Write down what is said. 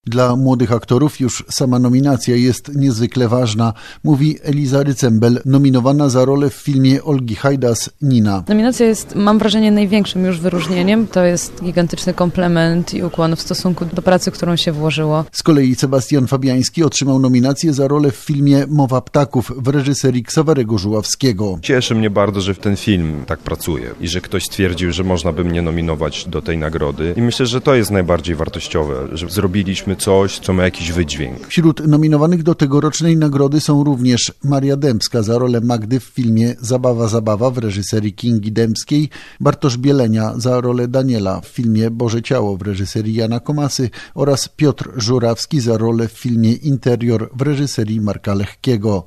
Dla młodych aktorów już sama nominacja jest niezwykle ważna, mówi Eliza Rycembel, nominowana za rolę w filmie Olgi Hajdas Nina. Nominacja jest, mam wrażenie, największym już wyróżnieniem. To jest gigantyczny komplement i ukłon w stosunku do pracy, którą się włożyło. Z kolei Sebastian Fabiański otrzymał nominację za rolę w filmie Mowa ptaków w reżyserii Ksawerego Żuławskiego. Cieszy mnie bardzo, że w ten film tak pracuje i że ktoś stwierdził, że można by mnie nominować do tej nagrody. I myślę, że to jest najbardziej wartościowe, że zrobiliśmy coś, co ma jakiś wydźwięk. Wśród nominowanych do tegorocznej nagrody są również Maria Dębska za rolę Magdy w filmie Zabawa w reżyserii Kingi Dębskiej, Bartosz Bielenia za rolę Daniela w filmie Boże Ciało w reżyserii Jana Komasy oraz Piotr Żurawski za rolę w filmie Interior w reżyserii Marka Lechkiego.